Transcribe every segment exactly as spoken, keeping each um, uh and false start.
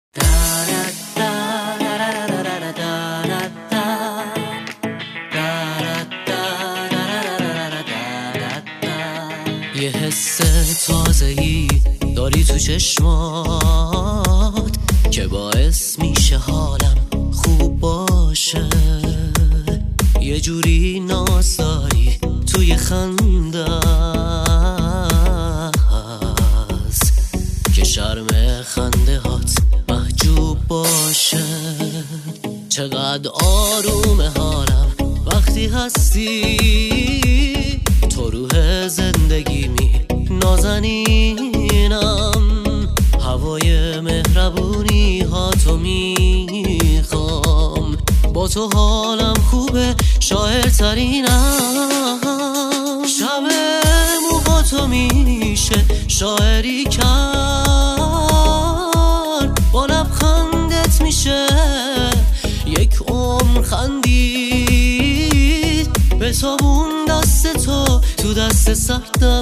یه حس تازه‌ای داری تو چشمات که باعث میشه حالم خوب باشه. یه جوری ناز داری توی خنده هست که شرم خنده هات محجوب باشه. چقدر آروم حالم وقتی هستی تو، روح زندگیمی نازنینم، هوای مهربونی ها تو میخوام. با تو حالم خوبه، شاعر ترینم. شب موها تو میشه شاعری کرد، با لبخندت میشه یک عمر خندید. بتابون دست تو تو دست سردم،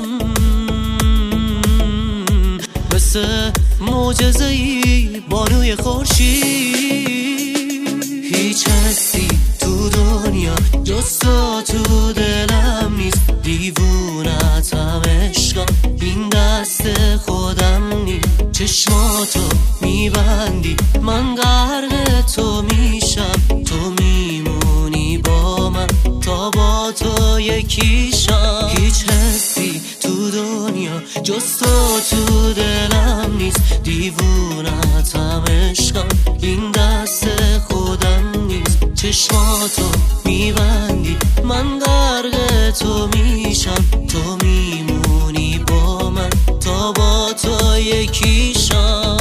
مثل معجزه‌ای بانوی خورشید. هیچ حسی تو دنیا جز تو تو دلم نیست. دیوونتم عشقم، این دست خودم نیست. چشماتو میبندی من غرق تو میشم، تو میمونی با من تا با تو یکیشم. هیچ حسی تو دنیا جز تو تو دلم نیست. دیوونتم عشقم، این دست خودم نیست. چشماتو میبندی من غرق تو میشم، تو میمونی با من تا با تو یکیشم.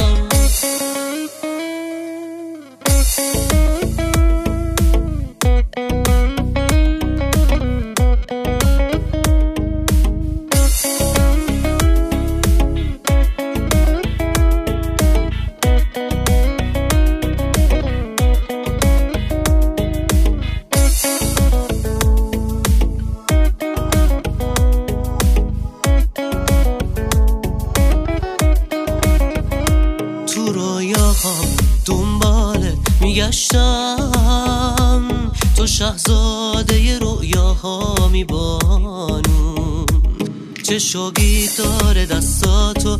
دنبالت میگشتم، تو شاهزاده رویاها میبانم. چه شوقی داره دستاتو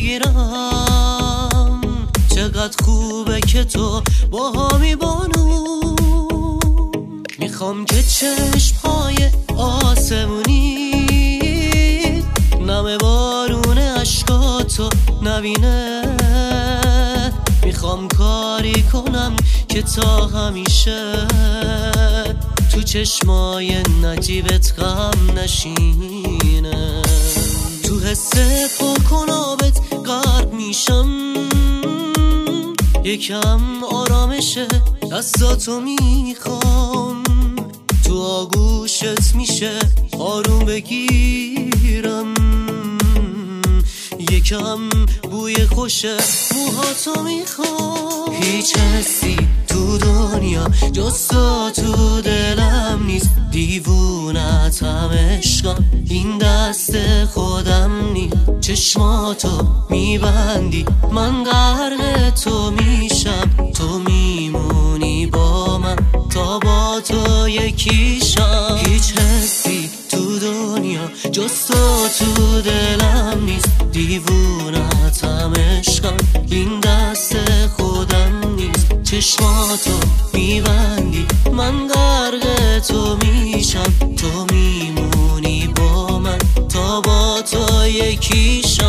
بگیرم، چقدر خوبه که تو باها میبانم. میخوام که چشمهای آسمونی نم بارون عشقاتو نبینه. میخوام کاری کنم که تا همیشه تو چشمای نجیبت غم نشینه. تو حس پرکنابت غرق میشم، یکم آرامشه دستاتو میخوام. تو آغوشت میشه آروم بگیرم، یکم بوی خوشه موهاتو میخوام. هیچ حسی تو دنیا جز تو تو دلم نیست. دیوونتم عشقم، این دست خودم نیست. چشماتو میبندی من غرق تو میشم، تو میمونی با من تا با تو یکیشم. هیچ حسی تو دنیا جز تو تو دلم نیست. دیوونتم عشقم، این دست خودم نیست. چشماتو میبندی من غرق تو میشم، تو میمونی با من تا با تو یکیشم.